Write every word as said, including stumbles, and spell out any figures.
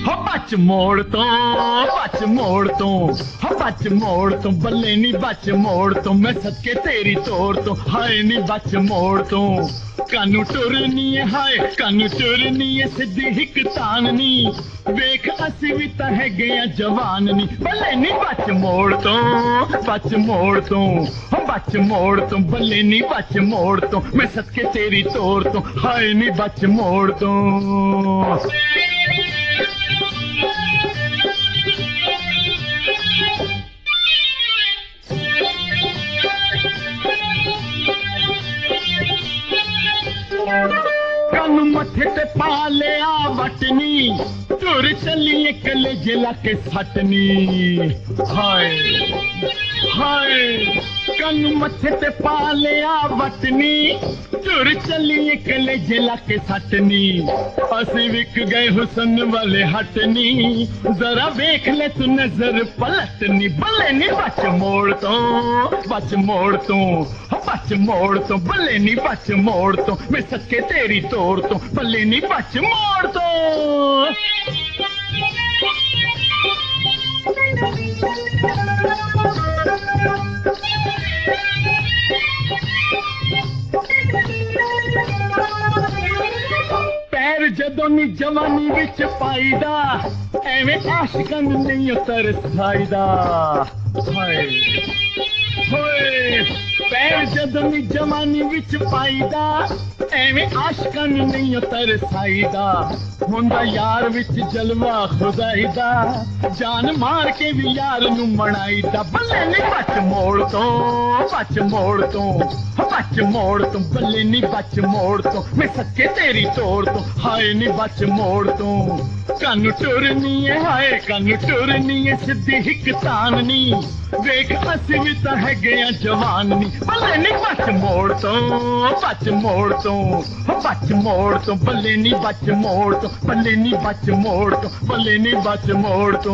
हो बच मोड़ तो बच मोड़ तो हो बच मोड़ तो बल्ले नी बच मोड़ तो मैं सदके तेरी तोड़ तो हाय नी बच मोड़ तो कानू टुरनी है हाय कानू टुरनी है सिद्धी हिक ताननी वेख असी भी ता है गया जवान नी बल्ले नी बच मोड़ तो बच मोड़ तो हो बच मोड़ तो बल्ले नी बच मोड़ तो मैं सदके तेरी तोड़ तो हाय नी बच मोड़ तो कन मथे ते पा लिया वटनी तुर चली कले जिला के सटनी हाय हाय कन मथे ते पा लिया वटनी तुर चली कले जिला के सटनी असी विक गए हुसन वाले हटनी जरा देख ले तू नजर पलटनी बल्ले नी बच मोड़ तो बच मोड़ तो बच मोड़ तो बल्ले नी बच मोड़ तो मैं सके तेरी तोड़ तो बल्ले नी बच मोड़ तो पैर जदों नी जवानी विच पाईदा एवें आशिकां नूं नहीं तरसाईदा हाय होए पैर जदों नी जवानी विच पाईदा एवें आशिकां नूं नहीं तरसाईदा हुंदा यार विच जलवा खुदाईदा जान मार के भी यार नूं मनाईदा बल्ले नी बच मोड़ तो बच मोड़ तो बच मोड़ तो बल्ले नी बच मोड़ तो मैं सके तेरी तोड़ तो हाय नी बच मोड़ तो कन टुरनी है हाय कन टुरनी है सिद्धी हिक ताननी वेख असी भी ता है गया जवान नी बल्ले नी बच मोड़ तो बच मोड़ तो बच मोड़ तो बल्ले नी बच मोड़ तो बल्ले नी बच मोड़ तो बल्ले नी बच मोड़ तो